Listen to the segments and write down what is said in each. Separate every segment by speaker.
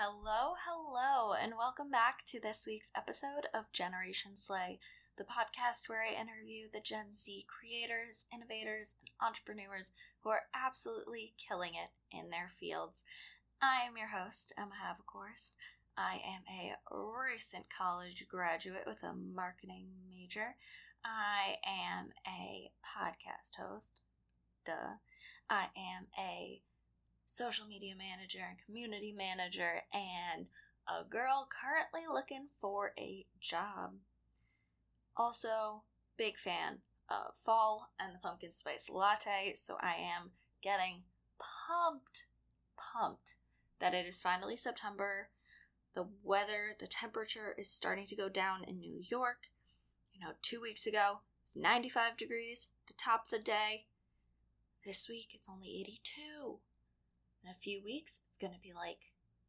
Speaker 1: Hello, and welcome back to this week's episode of Generation Slay, the podcast where I interview the Gen Z creators, innovators, and entrepreneurs who are absolutely killing it in their fields. I am your host, Emma Havikhorst. I am a recent college graduate with a marketing major. I am a podcast host. I am a social media manager and community manager, and a girl currently looking for a job. Also, big fan of fall and the pumpkin spice latte, so I am getting pumped that it is finally September. The weather, the temperature is starting to go down in New York. 2 weeks ago, it was 95 degrees at the top of the day. This week, it's only 82. In a few weeks, it's going to be like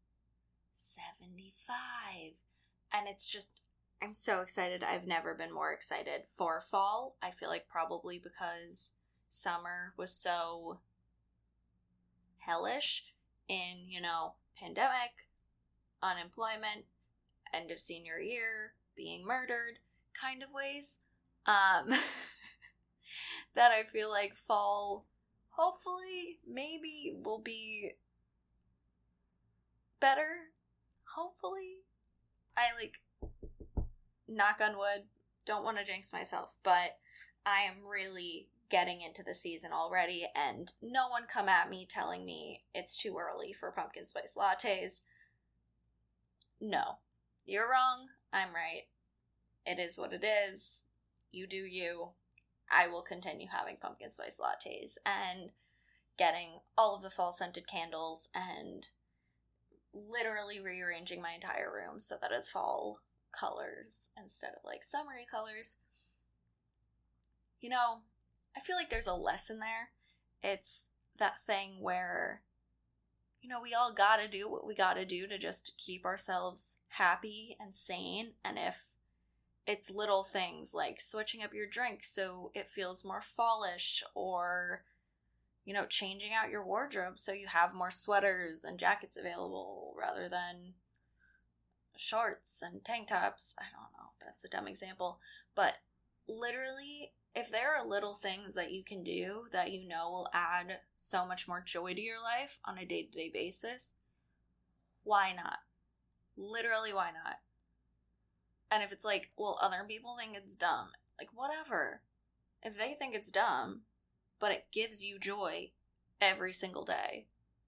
Speaker 1: 75. And it's just, I'm so excited. I've never been more excited for fall. I feel like probably because summer was so hellish in, pandemic, unemployment, end of senior year, being murdered kind of ways. That I feel like fall hopefully, maybe will be better. Hopefully. I knock on wood, don't want to jinx myself, but I am really getting into the season already, and no one come at me telling me it's too early for pumpkin spice lattes. No. You're wrong. I'm right. It is what it is. You do you. I will continue having pumpkin spice lattes and getting all of the fall scented candles and literally rearranging my entire room so that it's fall colors instead of summery colors. I feel like there's a lesson there. It's that thing where, we all gotta do what we gotta do to just keep ourselves happy and sane, and if it's little things like switching up your drink so it feels more fallish, or, changing out your wardrobe so you have more sweaters and jackets available rather than shorts and tank tops. I don't know, that's a dumb example. But literally, if there are little things that you can do that will add so much more joy to your life on a day-to-day basis, why not? Literally, why not? And if it's other people think it's dumb, whatever. If they think it's dumb, but it gives you joy every single day,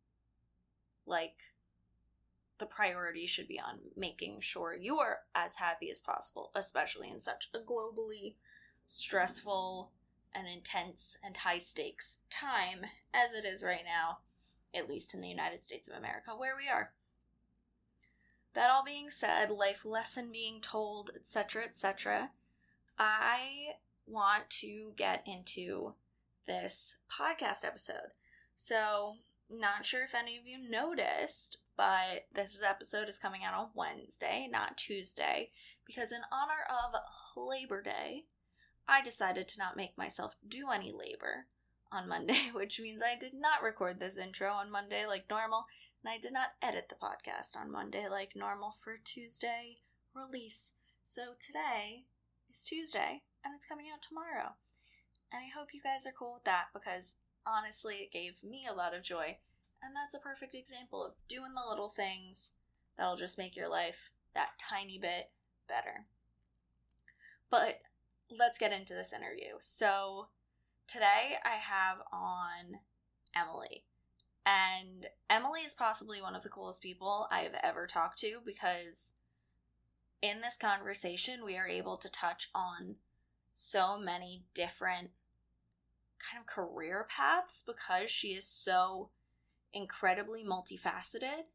Speaker 1: the priority should be on making sure you are as happy as possible, especially in such a globally stressful and intense and high-stakes time as it is right now, at least in the United States of America, where we are. That all being said, life lesson being told, etc., I want to get into this podcast episode. So, not sure if any of you noticed, but this episode is coming out on Wednesday, not Tuesday, because in honor of Labor Day, I decided to not make myself do any labor on Monday, which means I did not record this intro on Monday like normal, and I did not edit the podcast on Monday like normal for Tuesday release. So today is Tuesday, and it's coming out tomorrow. And I hope you guys are cool with that, because honestly, it gave me a lot of joy. And that's a perfect example of doing the little things that'll just make your life that tiny bit better. But let's get into this interview. So today I have on Emily. And Emily is possibly one of the coolest people I've ever talked to, because in this conversation we are able to touch on so many different kind of career paths, because she is so incredibly multifaceted.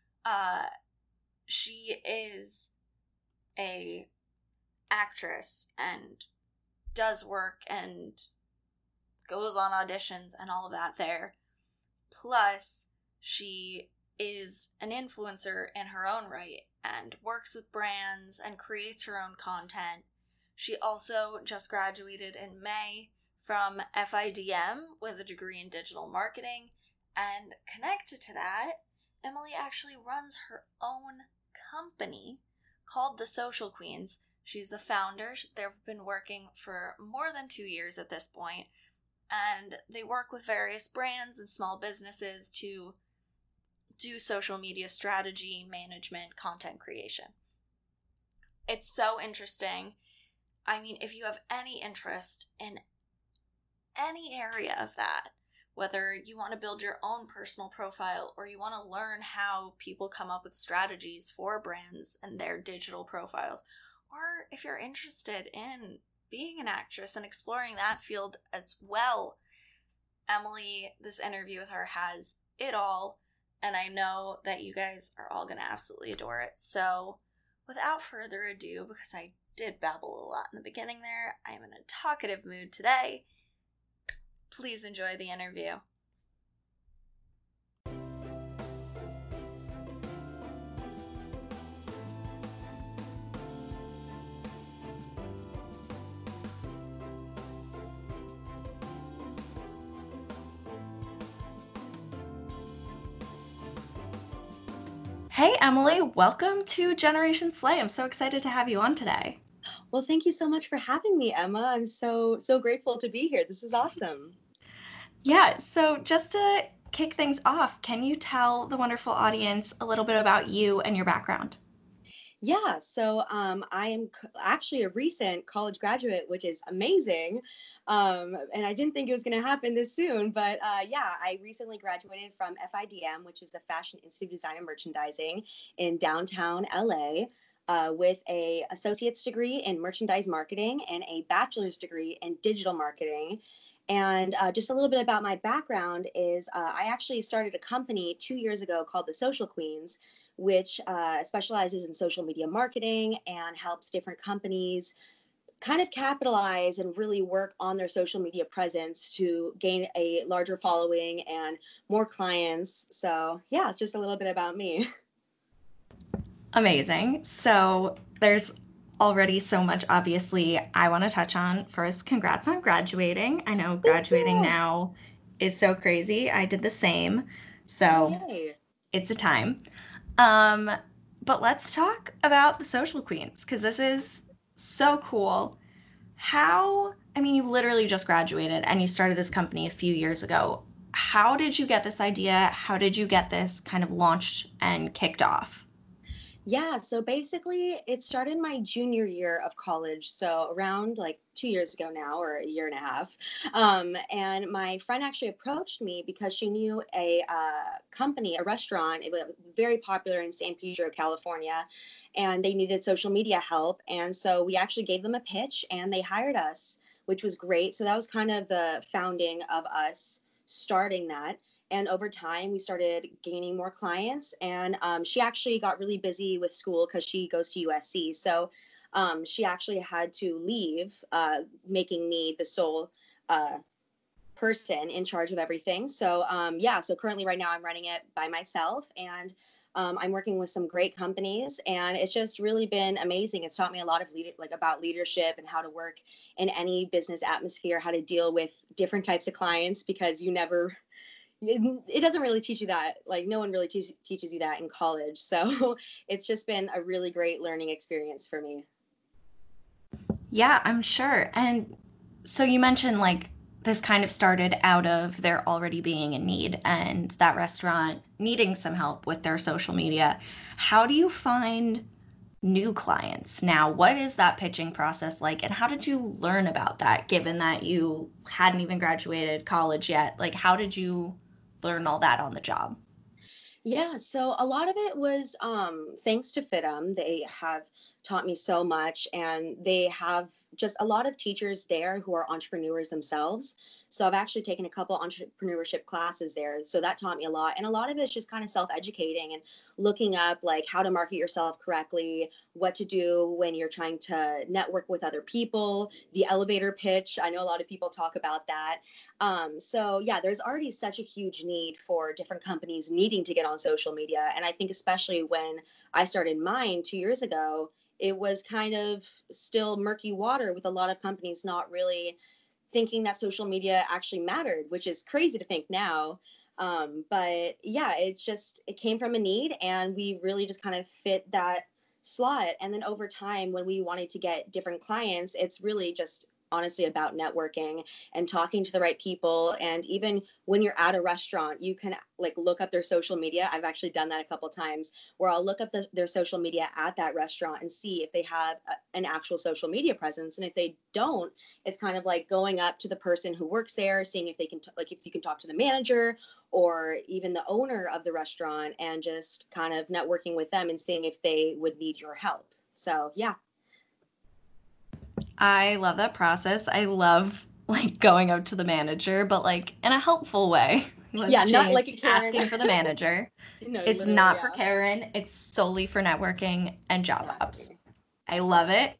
Speaker 1: She is a actress and does work and goes on auditions and all of that there. Plus, she is an influencer in her own right and works with brands and creates her own content. She also just graduated in May from FIDM with a degree in digital marketing, and connected to that, Emily actually runs her own company called The Social Queens. She's the founder. They've been working for more than 2 years at this point, and they work with various brands and small businesses to do social media strategy, management, content creation. It's so interesting. I mean, if you have any interest in any area of that, whether you want to build your own personal profile or you want to learn how people come up with strategies for brands and their digital profiles, or if you're interested in being an actress and exploring that field as well, Emily, this interview with her has it all, and I know that you guys are all going to absolutely adore it. So without further ado, because I did babble a lot in the beginning there, I am in a talkative mood today. Please enjoy the interview. Hey, Emily, welcome to Generation Slay. I'm so excited to have you on today.
Speaker 2: Well, thank you so much for having me, Emma. I'm so grateful to be here. This is awesome.
Speaker 1: Yeah, so just to kick things off, can you tell the wonderful audience a little bit about you and your background?
Speaker 2: Yeah, so I am actually a recent college graduate, which is amazing. And I didn't think it was going to happen this soon, but yeah, I recently graduated from FIDM, which is the Fashion Institute of Design and Merchandising in downtown LA. With a associate's degree in merchandise marketing and a bachelor's degree in digital marketing. And just a little bit about my background is I actually started a company 2 years ago called The Social Queens, which specializes in social media marketing and helps different companies kind of capitalize and really work on their social media presence to gain a larger following and more clients. So yeah, it's just a little bit about me.
Speaker 1: Amazing. So there's already so much, obviously, I want to touch on. First, congrats on graduating. I know graduating now is so crazy. I did the same. So it's a time. But let's talk about the Social Queens, because this is so cool. I mean, you literally just graduated and you started this company a few years ago. How did you get this idea? How did you get this kind of launched and kicked off?
Speaker 2: Yeah, so basically it started my junior year of college, so around like 2 years ago now, or a year and a half. And my friend actually approached me because she knew a company, a restaurant. It was very popular in San Pedro, California, and they needed social media help. And so we actually gave them a pitch and they hired us, which was great. So that was kind of the founding of us starting that. And over time, we started gaining more clients. And she actually got really busy with school because she goes to USC. So she actually had to leave, making me the sole person in charge of everything. So yeah, so currently right now I'm running it by myself, and I'm working with some great companies, and it's just really been amazing. It's taught me a lot of about leadership and how to work in any business atmosphere, how to deal with different types of clients, because it doesn't really teach you that. Like, no one really teaches you that in college. So it's just been a really great learning experience for me.
Speaker 1: Yeah, I'm sure. And so you mentioned like this kind of started out of there already being a need and that restaurant needing some help with their social media. How do you find new clients now? What is that pitching process like? And how did you learn about that, given that you hadn't even graduated college yet? Like, how did you learn all that on the job?
Speaker 2: Yeah, so a lot of it was thanks to FITM. They have taught me so much, and they have just a lot of teachers there who are entrepreneurs themselves. So I've actually taken a couple entrepreneurship classes there. So that taught me a lot. And a lot of it is just kind of self-educating and looking up like how to market yourself correctly, what to do when you're trying to network with other people, the elevator pitch. I know a lot of people talk about that. So yeah, there's already such a huge need for different companies needing to get on social media. And I think especially when I started mine 2 years ago, it was kind of still murky water with a lot of companies not really thinking that social media actually mattered, which is crazy to think now. But yeah, it came from a need, and we really just kind of fit that slot. And then over time, when we wanted to get different clients, it's really just honestly about networking and talking to the right people. And even when you're at a restaurant, you can like look up their social media. I've actually done that a couple times where I'll look up their social media at that restaurant and see if they have an actual social media presence. And if they don't, it's kind of like going up to the person who works there, seeing if they can like if you can talk to the manager or even the owner of the restaurant, and just kind of networking with them and seeing if they would need your help. So yeah.
Speaker 3: I love that process. I love like going up to the manager, but like in a helpful way.
Speaker 2: Yeah, not like a Karen.
Speaker 3: Asking for the manager.
Speaker 2: No,
Speaker 3: it's not for Karen. It's solely for networking and job ops. I love it.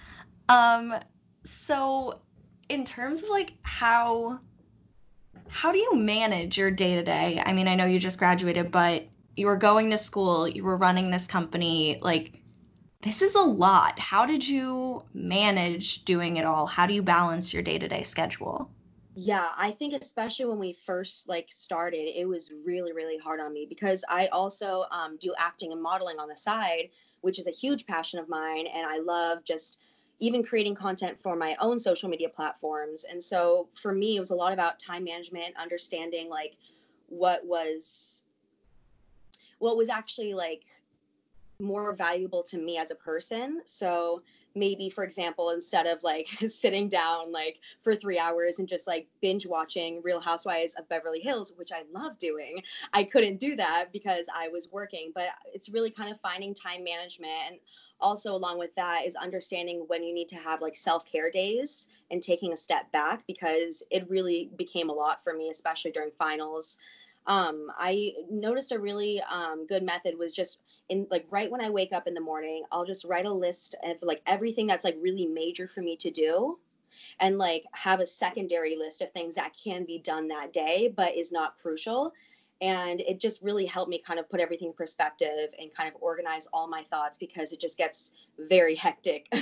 Speaker 3: So in terms of like how do you manage your day to day? I mean, I know you just graduated, but you were going to school, you were running this company, like this is a lot. How did you manage doing it all? How do you balance your day to day schedule?
Speaker 2: Yeah, I think especially when we first like started, it was really, really hard on me because I also do acting and modeling on the side, which is a huge passion of mine. And I love just even creating content for my own social media platforms. And so for me, it was a lot about time management, understanding like what was actually like more valuable to me as a person. So maybe, for example, instead of like sitting down like for 3 hours and just like binge watching Real Housewives of Beverly Hills, which I love doing, I couldn't do that because I was working. But it's really kind of finding time management. And also along with that is understanding when you need to have like self-care days and taking a step back, because it really became a lot for me, especially during finals. I noticed a really good method was just in like right when I wake up in the morning, I'll just write a list of like everything that's like really major for me to do, and like have a secondary list of things that can be done that day but is not crucial. And it just really helped me kind of put everything in perspective and kind of organize all my thoughts, because it just gets very hectic.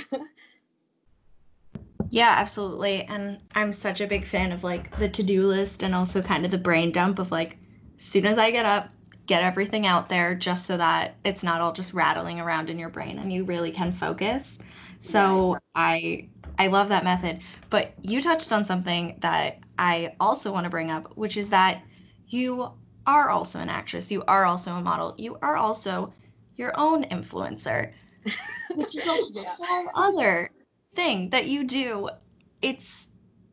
Speaker 3: Yeah, absolutely. And I'm such a big fan of like the to-do list and also kind of the brain dump of like, as soon as I get up, get everything out there just so that it's not all just rattling around in your brain and you really can focus. So yes. I love that method. But you touched on something that I also want to bring up, which is that you are also an actress. You are also a model. You are also your own influencer, which is a whole other thing that you do. It's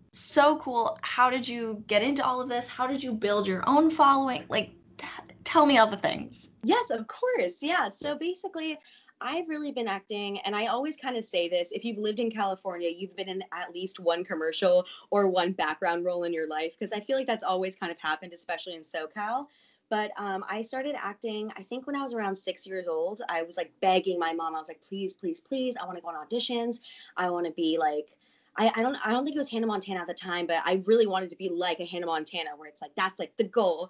Speaker 3: so cool. How did you get into all of this? How did you build your own following? Like, tell me all the things.
Speaker 2: Yes, of course. Yeah. So basically, I've really been acting, and I always kind of say this: if you've lived in California, you've been in at least one commercial or one background role in your life, because I feel like that's always kind of happened, especially in SoCal. But I started acting, I think, when I was around 6 years old. I was like begging my mom. I was like, please, please, please, I want to go on auditions. I want to be like, I don't think it was Hannah Montana at the time, but I really wanted to be like a Hannah Montana, where it's like that's like the goal.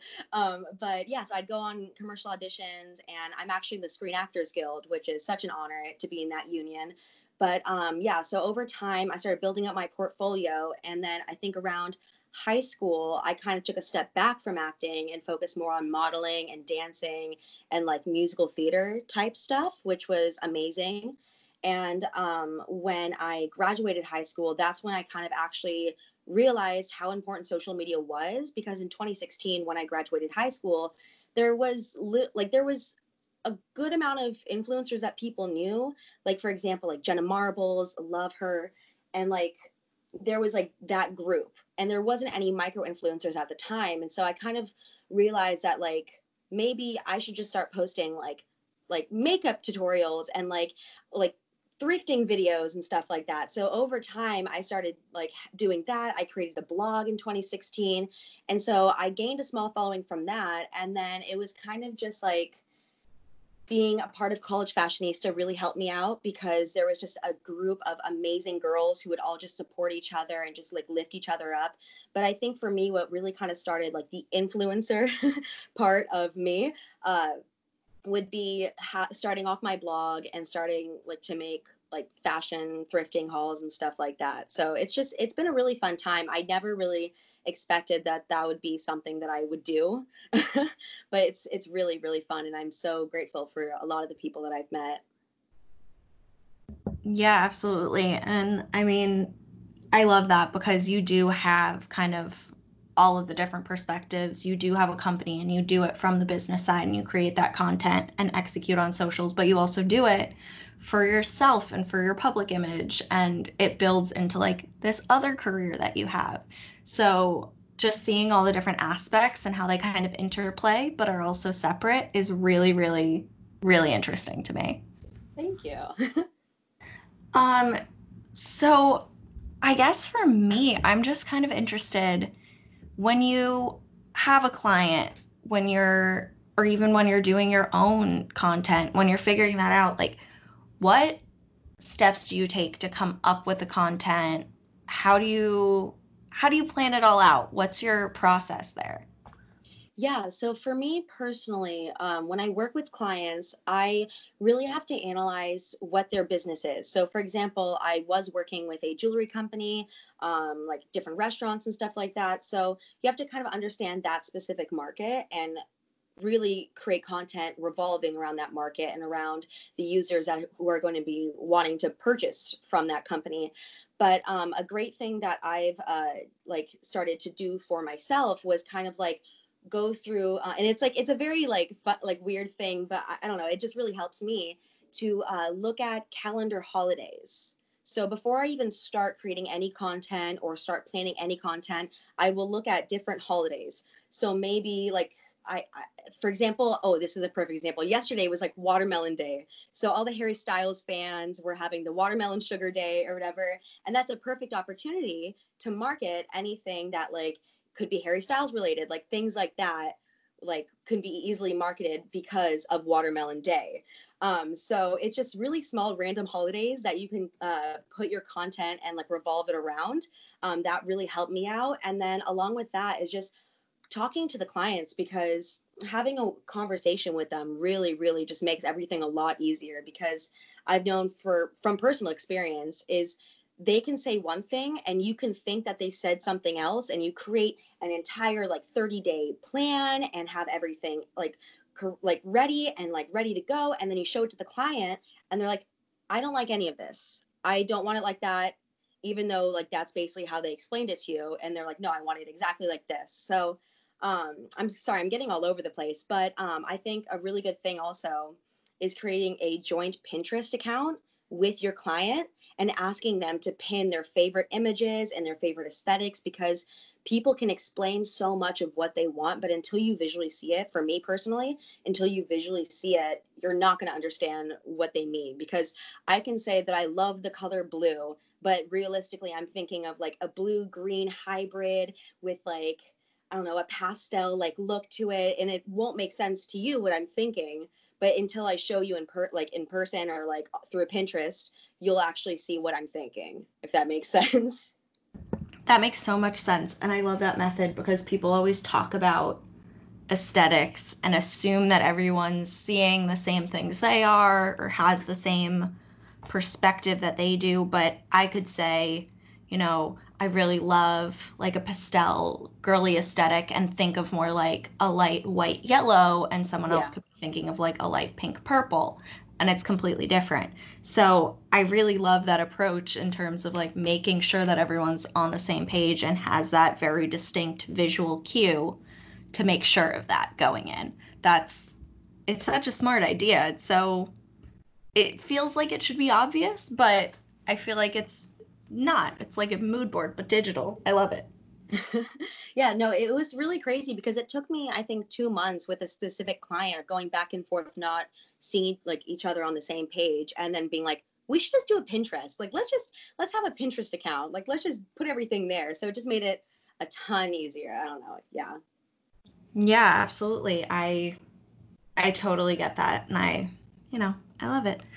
Speaker 2: But yeah, so I'd go on commercial auditions, and I'm actually in the Screen Actors Guild, which is such an honor to be in that union. But yeah, so over time I started building up my portfolio, and then I think around high school I kind of took a step back from acting and focused more on modeling and dancing and like musical theater type stuff, which was amazing. And when I graduated high school, that's when I kind of actually realized how important social media was, because in 2016, when I graduated high school, there was there was a good amount of influencers that people knew. Like, for example, like Jenna Marbles, love her. And like, there was like that group, and there wasn't any micro influencers at the time. And so I kind of realized that like maybe I should just start posting like makeup tutorials and like thrifting videos and stuff like that. So over time, I started like doing that. I created a blog in 2016. And so I gained a small following from that. And then it was kind of just like being a part of College Fashionista really helped me out, because there was just a group of amazing girls who would all just support each other and just like lift each other up. But I think for me, what really kind of started like the influencer part of me, would be starting off my blog and starting like to make like fashion thrifting hauls and stuff like that. So it's been a really fun time. I never really expected that would be something that I would do, but it's really, really fun. And I'm so grateful for a lot of the people that I've met.
Speaker 3: Yeah, absolutely. And I mean, I love that because you do have kind of all of the different perspectives. You do have a company and you do it from the business side and you create that content and execute on socials, but you also do it for yourself and for your public image, and it builds into like this other career that you have. So just seeing all the different aspects and how they kind of interplay but are also separate is really, really, really interesting to me.
Speaker 2: Thank you.
Speaker 3: So I guess for me, I'm just kind of interested when you have a client, or even when you're doing your own content, when you're figuring that out, like what steps do you take to come up with the content? How do you plan it all out? What's your process there?
Speaker 2: Yeah, so for me personally, when I work with clients, I really have to analyze what their business is. So, for example, I was working with a jewelry company, like different restaurants and stuff like that. So, you have to kind of understand that specific market and really create content revolving around that market and around the users who are going to be wanting to purchase from that company. But a great thing that I've like started to do for myself was kind of like go through and it's a very like fun, like weird thing, but I don't know, it just really helps me to look at calendar holidays. So before I even start creating any content or start planning any content, I will look at different holidays. So maybe like for example, oh, this is a perfect example. Yesterday was like Watermelon Day. So all the Harry Styles fans were having the Watermelon Sugar Day or whatever. And that's a perfect opportunity to market anything that like could be Harry Styles related, like things like that, like could be easily marketed because of Watermelon Day. So it's just really small random holidays that you can put your content and like revolve it around. That really helped me out. And then along with that is just talking to the clients, because having a conversation with them really, really just makes everything a lot easier, because I've known from personal experience is they can say one thing and you can think that they said something else, and you create an entire like 30-day plan and have everything like ready and like ready to go. And then you show it to the client and they're like, I don't like any of this. I don't want it like that, even though like that's basically how they explained it to you. And they're like, no, I want it exactly like this. So I'm sorry, I'm getting all over the place, but I think a really good thing also is creating a joint Pinterest account with your client and asking them to pin their favorite images and their favorite aesthetics, because people can explain so much of what they want, but until you visually see it, for me personally, until you visually see it, you're not going to understand what they mean. Because I can say that I love the color blue, but realistically, I'm thinking of like a blue-green hybrid with like, I don't know, a pastel like look to it, and it won't make sense to you what I'm thinking. But until I show you in person or like through Pinterest, you'll actually see what I'm thinking, if that makes sense.
Speaker 3: That makes so much sense. And I love that method because people always talk about aesthetics and assume that everyone's seeing the same things they are or has the same perspective that they do. But I could say, you know, I really love like a pastel girly aesthetic and think of more like a light white yellow, and someone else could be thinking of like a light pink purple, and it's completely different. So I really love that approach in terms of like making sure that everyone's on the same page and has that very distinct visual cue to make sure of that going in. It's such a smart idea. It feels like it should be obvious, but I feel like it's not. It's like a mood board, but digital. I love it.
Speaker 2: Yeah, no, it was really crazy because it took me, I think, 2 months with a specific client going back and forth, not seeing like each other on the same page, and then being like, we should just do a Pinterest. Like, let's have a Pinterest account. Like, let's just put everything there. So it just made it a ton easier. I don't know. Yeah.
Speaker 3: Yeah, absolutely. I totally get that. And I love it.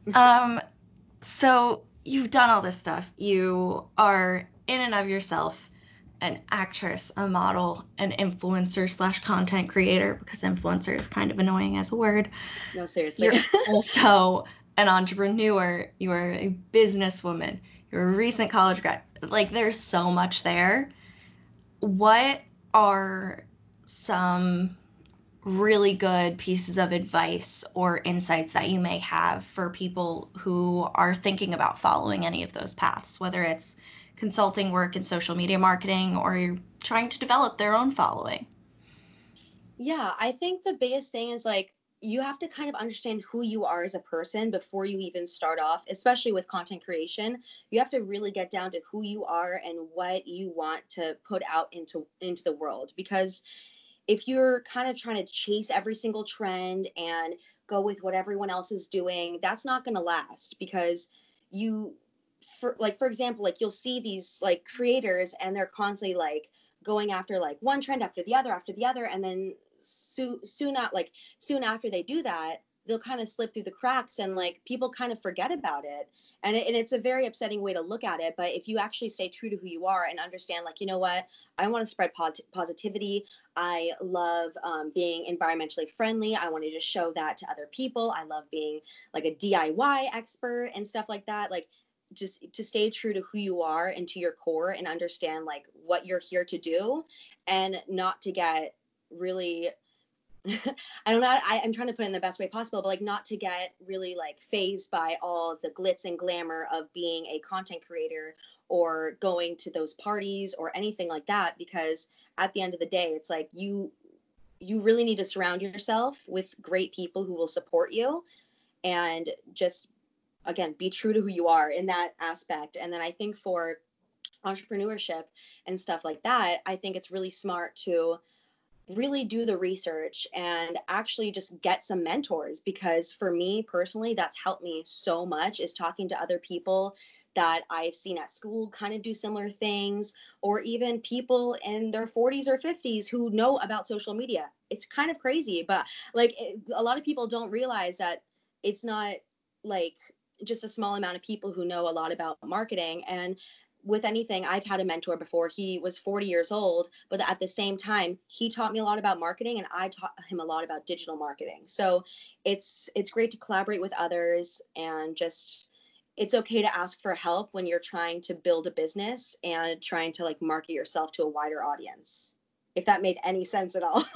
Speaker 3: So you've done all this stuff. You are in and of yourself an actress, a model, an influencer / content creator, because influencer is kind of annoying as a word.
Speaker 2: No, seriously.
Speaker 3: You're also an entrepreneur, you're a businesswoman, you're a recent college grad. Like, there's so much there. What are some really good pieces of advice or insights that you may have for people who are thinking about following any of those paths, whether it's consulting work in social media marketing or you're trying to develop their own following?
Speaker 2: Yeah, I think the biggest thing is like you have to kind of understand who you are as a person before you even start off, especially with content creation. You have to really get down to who you are and what you want to put out into the world, because if you're kind of trying to chase every single trend and go with what everyone else is doing, that's not going to last, because you for example, like you'll see these like creators and they're constantly like going after like one trend after the other, and then soon after they do that, they'll kind of slip through the cracks and like people kind of forget about it. And it's a very upsetting way to look at it. But if you actually stay true to who you are and understand, like, you know what, I want to spread positivity. I love being environmentally friendly. I wanted to show that to other people. I love being like a DIY expert and stuff like that. Like, just to stay true to who you are and to your core and understand like what you're here to do, and not to get really I don't know. I'm trying to put it in the best way possible, but like not to get really like phased by all the glitz and glamour of being a content creator or going to those parties or anything like that. Because at the end of the day, it's like you really need to surround yourself with great people who will support you, and just again be true to who you are in that aspect. And then I think for entrepreneurship and stuff like that, I think it's really smart to really do the research and actually just get some mentors, because for me personally that's helped me so much, is talking to other people that I've seen at school kind of do similar things, or even people in their 40s or 50s who know about social media. It's kind of crazy, but like a lot of people don't realize that it's not like just a small amount of people who know a lot about marketing. And with anything, I've had a mentor before. He was 40 years old, but at the same time, he taught me a lot about marketing and I taught him a lot about digital marketing. So it's great to collaborate with others, and just it's okay to ask for help when you're trying to build a business and trying to like market yourself to a wider audience. If that made any sense at all.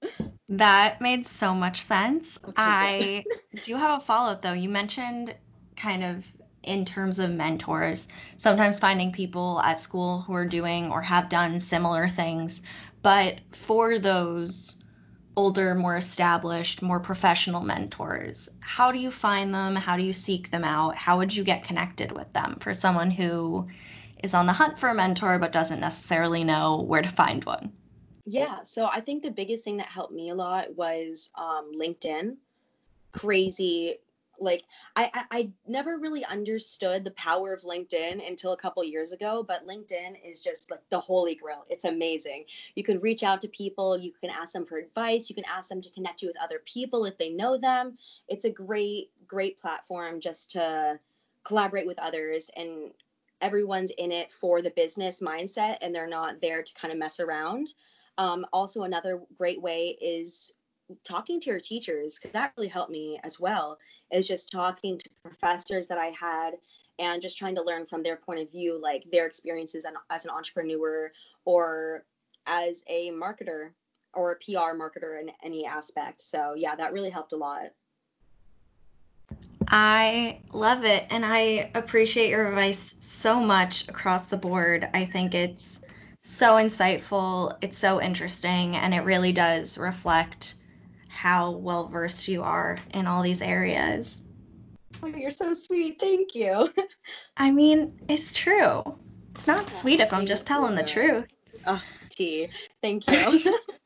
Speaker 3: That made so much sense.
Speaker 2: Okay,
Speaker 3: I do have a follow-up though. You mentioned kind of in terms of mentors, sometimes finding people at school who are doing or have done similar things. But for those older, more established, more professional mentors, how do you find them? How do you seek them out? How would you get connected with them for someone who is on the hunt for a mentor but doesn't necessarily know where to find one?
Speaker 2: yeah. So I think the biggest thing that helped me a lot was LinkedIn. Crazy. Like I never really understood the power of LinkedIn until a couple years ago, but LinkedIn is just like the holy grail. It's amazing. You can reach out to people, you can ask them for advice, you can ask them to connect you with other people if they know them. It's a great platform just to collaborate with others, and everyone's in it for the business mindset and they're not there to kind of mess around. Also, another great way is talking to your teachers, because that really helped me as well, is just talking to professors that I had and just trying to learn from their point of view, like their experiences as an entrepreneur or as a marketer or a PR marketer in any aspect. So yeah, that really helped a lot.
Speaker 3: I love it, and I appreciate your advice so much across the board. I think it's so insightful, it's so interesting, and it really does reflect how well versed you are in all these areas.
Speaker 2: Oh, you're so sweet. Thank you.
Speaker 3: I mean, it's true. It's not
Speaker 2: Yeah,
Speaker 3: sweet if I'm
Speaker 2: thank
Speaker 3: just telling the
Speaker 2: you.
Speaker 3: truth.
Speaker 2: Oh, T. Thank you.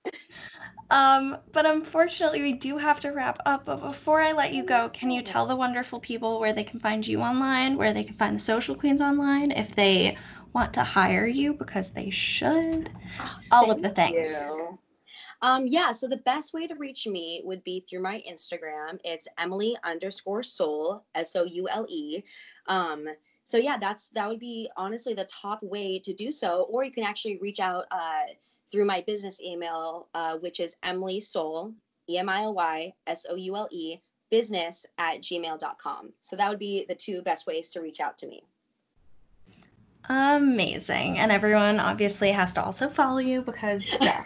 Speaker 3: But unfortunately, we do have to wrap up. But before I let you go, can you tell the wonderful people where they can find you online, where they can find the Social Queens online, if they want to hire you, because they should? All of
Speaker 2: Thank
Speaker 3: the things.
Speaker 2: you. Yeah, so the best way to reach me would be through my Instagram. It's Emily_Soule, Soule. Um, so yeah, that would be honestly the top way to do so. Or you can actually reach out through my business email, which is Emily Soule, EMILYSOULE business@gmail.com. So that would be the two best ways to reach out to me.
Speaker 3: Amazing. And everyone obviously has to also follow you because, yeah.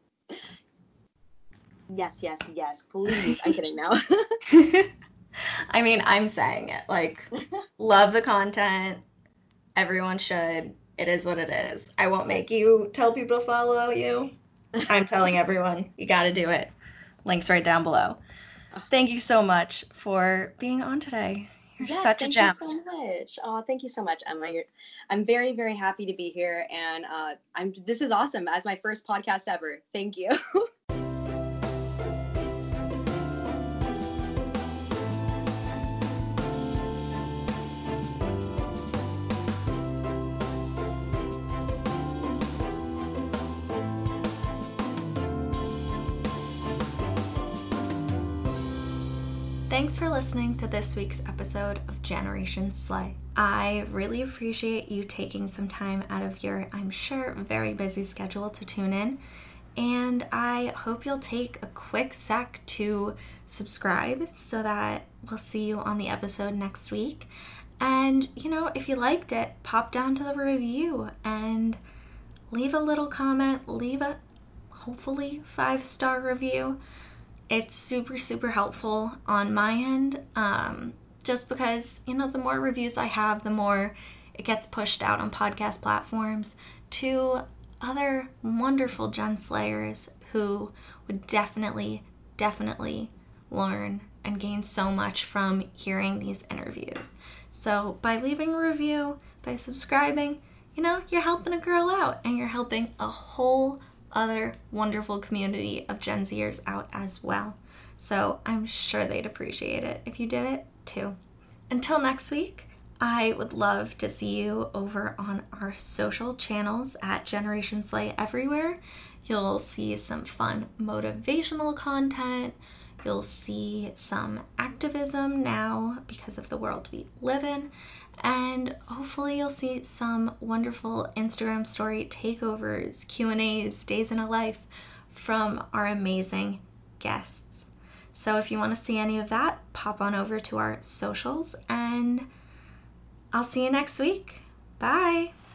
Speaker 2: Yes, please. I'm kidding now.
Speaker 3: I mean, I'm saying it. Like, love the content. Everyone should. It is what it is. I won't make you tell people to follow you. I'm telling everyone, you got to do it. Links right down below. Thank you so much for being on today. You're such a gem.
Speaker 2: Thank you so much. Oh, thank you so much, Emma. I'm very, very happy to be here, and this is awesome as my first podcast ever. Thank you.
Speaker 3: Thanks for listening to this week's episode of Generation Slay. I really appreciate you taking some time out of your, I'm sure, very busy schedule to tune in. And I hope you'll take a quick sec to subscribe so that we'll see you on the episode next week. And, if you liked it, pop down to the review and leave a little comment, leave a hopefully 5-star review. It's super, super helpful on my end, just because, the more reviews I have, the more it gets pushed out on podcast platforms to other wonderful Gen Slayers who would definitely learn and gain so much from hearing these interviews. So by leaving a review, by subscribing, you're helping a girl out and you're helping a whole other wonderful community of Gen Zers out as well. So I'm sure they'd appreciate it if you did it too. Until next week, I would love to see you over on our social channels at Generation Slay everywhere. You'll see some fun motivational content. You'll see some activism now because of the world we live in. And hopefully you'll see some wonderful Instagram story takeovers, Q&As, days in a life from our amazing guests. So if you want to see any of that, pop on over to our socials and I'll see you next week. Bye.